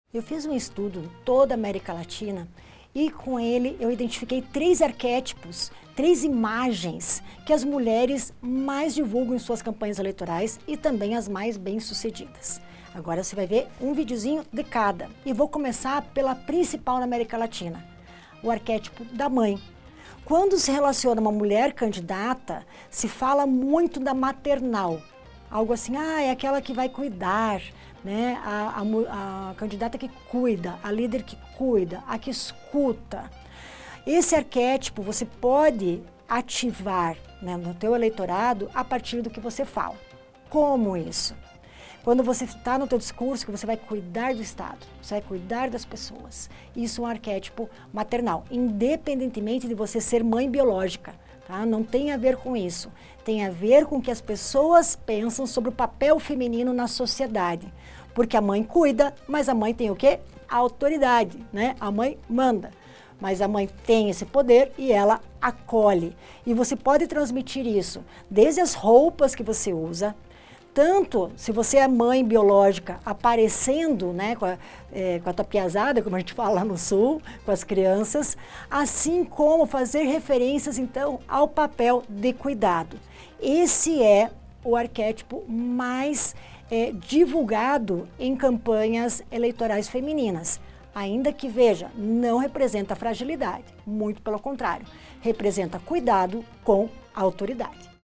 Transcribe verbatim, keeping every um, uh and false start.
Eu fiz um estudo em toda a América Latina e com ele eu identifiquei três arquétipos, três imagens que as mulheres mais divulgam em suas campanhas eleitorais e também as mais bem-sucedidas. Agora você vai ver um videozinho de cada e vou começar pela principal na América Latina, o arquétipo da mãe. Quando se relaciona uma mulher candidata, se fala muito da maternal, algo assim, ah, é aquela que vai cuidar, né? A, a, a candidata que cuida, a líder que cuida, a que escuta. Esse arquétipo você pode ativar, né, no teu eleitorado a partir do que você fala. Como isso? Quando você está no teu discurso que você vai cuidar do Estado, você vai cuidar das pessoas. Isso é um arquétipo maternal, independentemente de você ser mãe biológica. Tá? Não tem a ver com isso. Tem a ver com o que as pessoas pensam sobre o papel feminino na sociedade. Porque a mãe cuida, mas a mãe tem o quê? A autoridade, né? A mãe manda. Mas a mãe tem esse poder e ela acolhe. E você pode transmitir isso desde as roupas que você usa, tanto se você é mãe biológica aparecendo, né, com a, é, com a tua piazada, como a gente fala lá no Sul, com as crianças, assim como fazer referências, então, ao papel de cuidado. Esse é o arquétipo mais é, divulgado em campanhas eleitorais femininas. Ainda que, veja, não representa fragilidade, muito pelo contrário, representa cuidado com autoridade.